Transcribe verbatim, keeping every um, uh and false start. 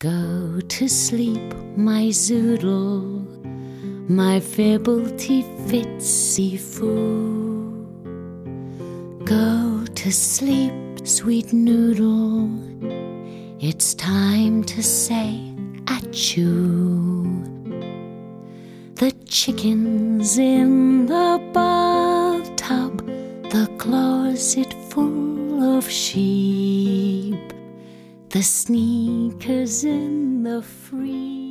Go to sleep, my zoodle, my fibblety fitsy foo. Go to sleep, sweet noodle, it's time to say achoo. The chickens in the bathtub, the closet full of sheep, the sneakers in the free